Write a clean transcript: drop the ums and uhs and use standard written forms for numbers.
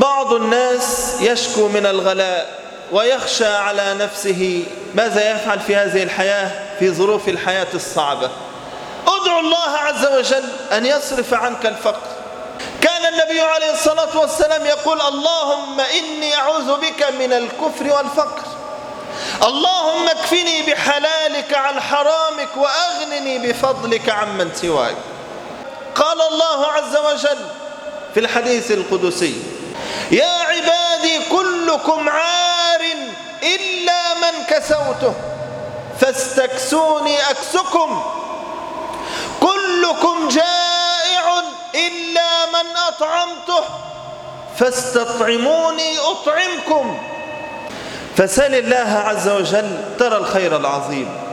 بعض الناس يشكو من الغلاء ويخشى على نفسه، ماذا يفعل في هذه الحياة في ظروف الحياة الصعبة؟ ادعو الله عز وجل أن يصرف عنك الفقر. كان النبي عليه الصلاة والسلام يقول: اللهم إني أعوذ بك من الكفر والفقر، اللهم اكفني بحلالك عن حرامك وأغنني بفضلك عمن سواك. قال الله عز وجل في الحديث القدسي: يا عبادي كلكم عار إلا من كسوته فاستكسوني أكسكم، كلكم جائع إلا من أطعمته فاستطعموني أطعمكم. فسل الله عز وجل ترى الخير العظيم.